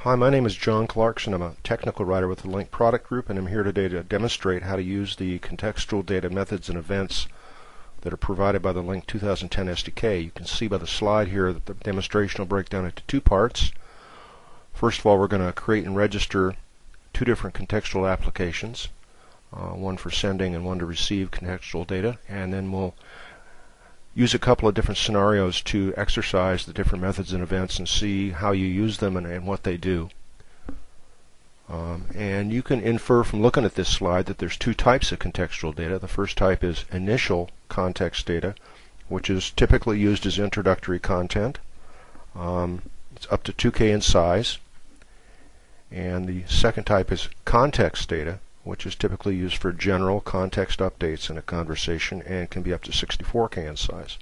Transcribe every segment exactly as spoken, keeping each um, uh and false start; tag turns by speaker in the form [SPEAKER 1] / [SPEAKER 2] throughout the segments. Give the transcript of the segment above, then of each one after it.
[SPEAKER 1] Hi, my name is John Clarkson. I'm a technical writer with the Link Product Group, and I'm here today to demonstrate how to use the contextual data methods and events that are provided by the Link two thousand ten S D K. You can see by the slide here that the demonstration will break down into two parts. First of all, we're going to create and register two different contextual applications, uh, one for sending and one to receive contextual data, and then we'll use a couple of different scenarios to exercise the different methods and events and see how you use them and, and what they do. Um, and you can infer from looking at this slide that there's two types of contextual data. The first type is initial context data, which is typically used as introductory content. Um, it's up to two K in size. And the second type is context data, which is typically used for general context updates in a conversation and can be up to sixty-four K in size.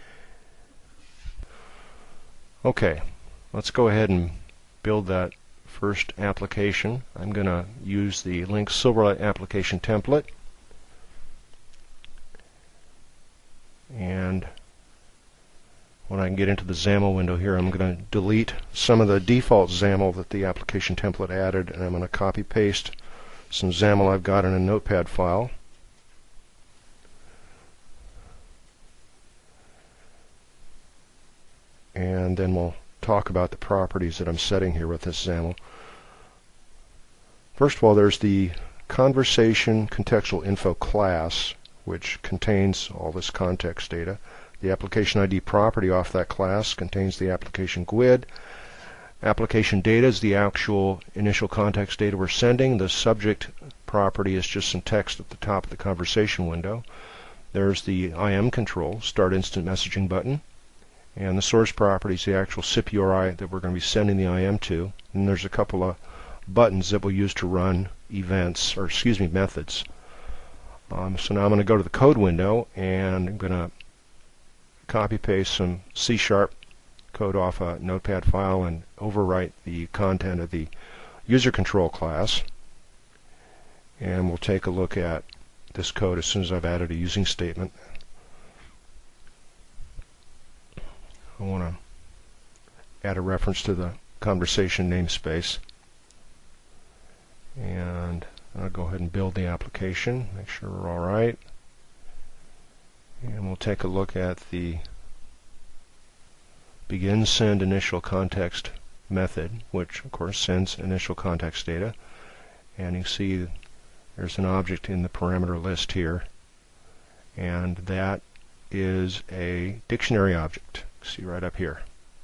[SPEAKER 1] Okay, let's go ahead and build that first application. I'm going to use the Link Silverlight application template, and when I can get into the XAML window here, I'm going to delete some of the default XAML that the application template added, and I'm going to copy paste some XAML I've got in a notepad file. And then we'll talk about the properties that I'm setting here with this XAML. First of all, there's the conversation contextual info class, which contains all this context data. The application I D property off that class contains the application G U I D. Application data is the actual initial context data we're sending. The subject property is just some text at the top of the conversation window. There's the I M control, Start Instant Messaging button. And the source property is the actual S I P U R I that we're going to be sending the I M to. And there's a couple of buttons that we'll use to run events, or excuse me, methods. Um, so now I'm going to go to the code window, and I'm going to copy paste some C sharp code off a notepad file and overwrite the content of the user control class. And we'll take a look at this code as soon as I've added a using statement. I want to add a reference to the conversation namespace. And I'll go ahead and build the application, make sure we're all right. And we'll take a look at the begin send initial context method, which of course sends initial context data. And you see there's an object in the parameter list here, and that is a dictionary object. See right up here.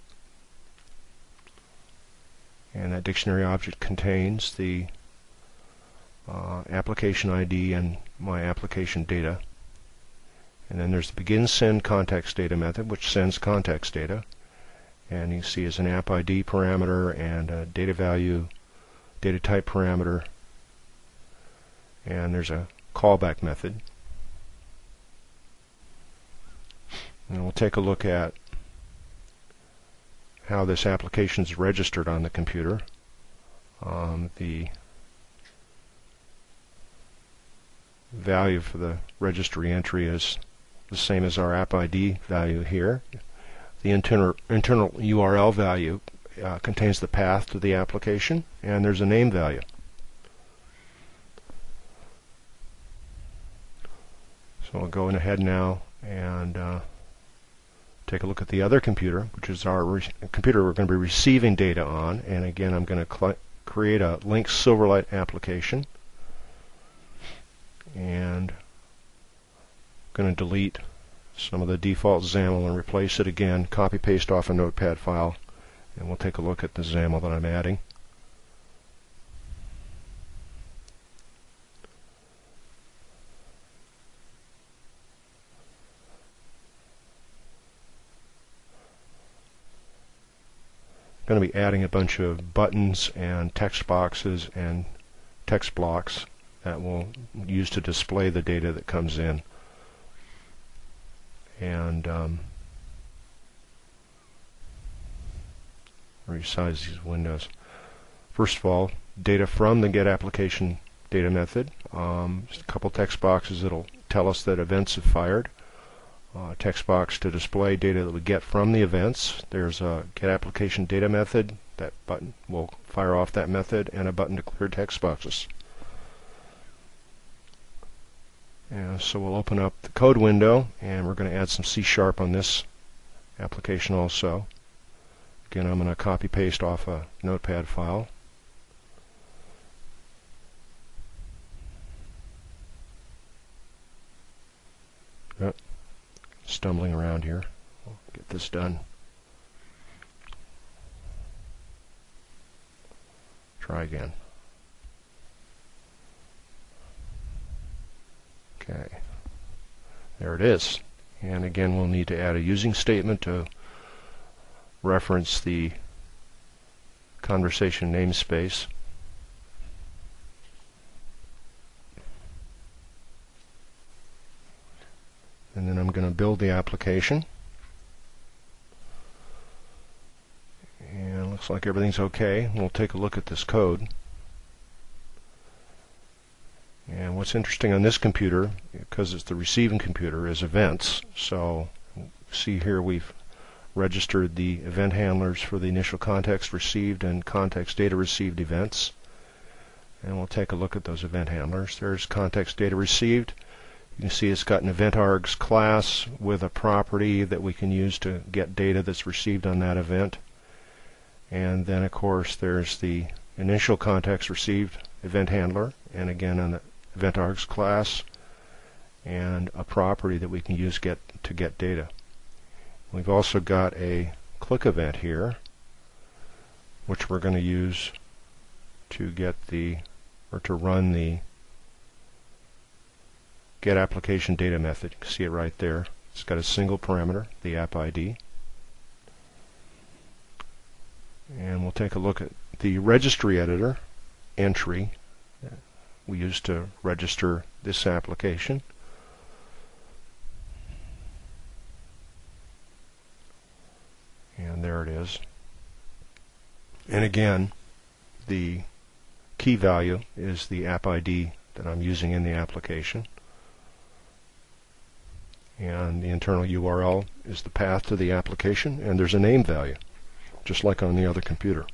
[SPEAKER 1] And that dictionary object contains the uh, application I D and my application data. And then there's the begin send context data method, which sends context data. And you see as an app I D parameter and a data value, data type parameter. And there's a callback method. And we'll take a look at how this application is registered on the computer. Um, the value for the registry entry is the same as our app I D value here. The internal, internal U R L value uh, contains the path to the application, and there's a name value. So I'll go in ahead now and uh, take a look at the other computer, which is our re computer we're going to be receiving data on. And again, I'm going to create a Link Silverlight application, and I'm going to delete some of the default XAML and replace it again, copy paste off a notepad file, and we'll take a look at the XAML that I'm adding. I'm going to be adding a bunch of buttons and text boxes and text blocks that we'll use to display the data that comes in. And um, resize these windows. First of all, data from the get application data method. Um, just a couple text boxes that'll tell us that events have fired. uh, text box to display data that we get from the events. There's a get application data method that button will fire off that method, and a button to clear text boxes. And so we'll open up the code window, and we're going to add some C sharp on this application also. Again, I'm going to copy paste off a notepad file. Oh, stumbling around here. We'll get this done. Try again. Okay, there it is. And again, we'll need to add a using statement to reference the conversation namespace. And then I'm going to build the application. And it looks like everything's okay. We'll take a look at this code. And what's interesting on this computer, because it's the receiving computer, is events. So see here we've registered the event handlers for the initial context received and context data received events. And we'll take a look at those event handlers. There's context data received. You can see it's got an event args class with a property that we can use to get data that's received on that event. And then of course there's the initial context received event handler, and again an event args class and a property that we can use get to get data. We've also got a click event here, which we're going to use to get the or to run the get application data method. You can see it right there. It's got a single parameter, the app I D. And we'll take a look at the registry editor entry we use to register this application. And there it is. And again, the key value is the app I D that I'm using in the application. And the internal U R L is the path to the application, and there's a name value, just like on the other computer.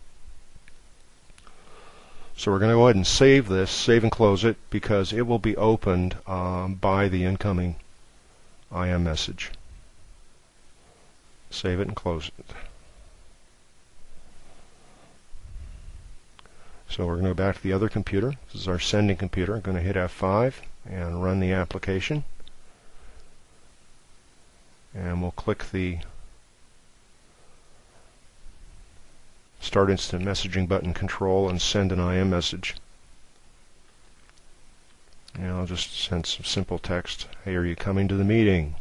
[SPEAKER 1] So we're going to go ahead and save this, save and close it, because it will be opened um, by the incoming I M message. Save it and close it. So we're going to go back to the other computer. This is our sending computer. I'm going to hit F five and run the application. And we'll click the Start Instant Messaging button control and send an I M message. And I'll just send some simple text. Hey, are you coming to the meeting?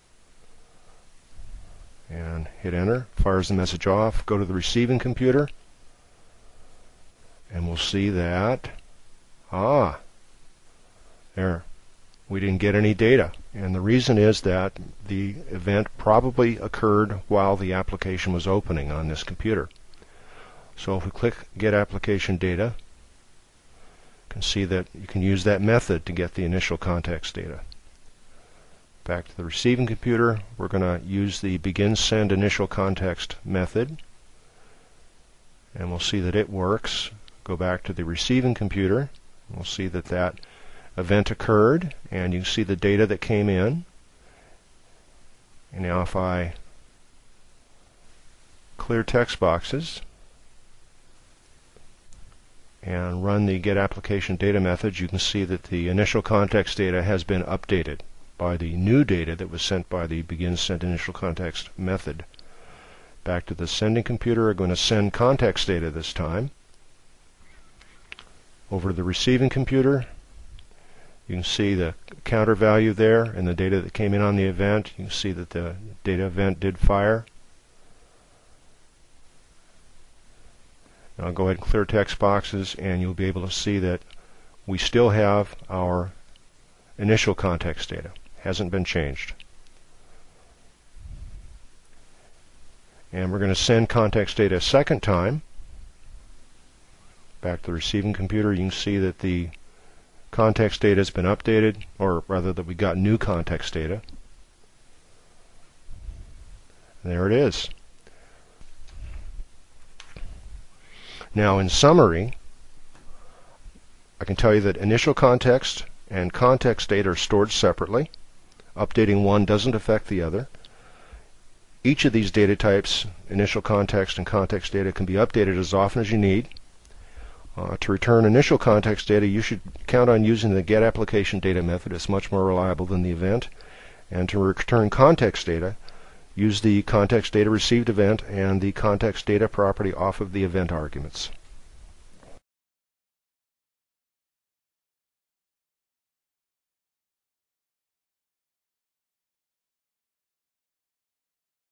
[SPEAKER 1] And hit enter. Fires the message off. Go to the receiving computer. And we'll see that, ah, there, we didn't get any data. And the reason is that the event probably occurred while the application was opening on this computer. So if we click Get Application Data, you can see that you can use that method to get the initial context data. Back to the receiving computer, we're going to use the Begin Send Initial Context method, and we'll see that it works. Go back to the receiving computer, we'll see that that event occurred, and you can see the data that came in. And now if I clear text boxes and run the Get Application Data method, you can see that the initial context data has been updated by the new data that was sent by the Begin Send Initial Context method. Back to the sending computer, we're going to send context data this time. Over to the receiving computer, you can see the counter value there and the data that came in on the event. You can see that the data event did fire. Now I'll go ahead and clear text boxes, and you'll be able to see that we still have our initial context data. Hasn't been changed. And we're going to send context data a second time. Back to the receiving computer, you can see that the context data has been updated, or rather that we got new context data. And there it is. Now, in summary, I can tell you that initial context and context data are stored separately. Updating one doesn't affect the other. Each of these data types, initial context and context data, can be updated as often as you need. Uh, to return initial context data, you should count on using the getApplicationData method. It's much more reliable than the event. And to return context data, use the context data received event and the context data property off of the event arguments.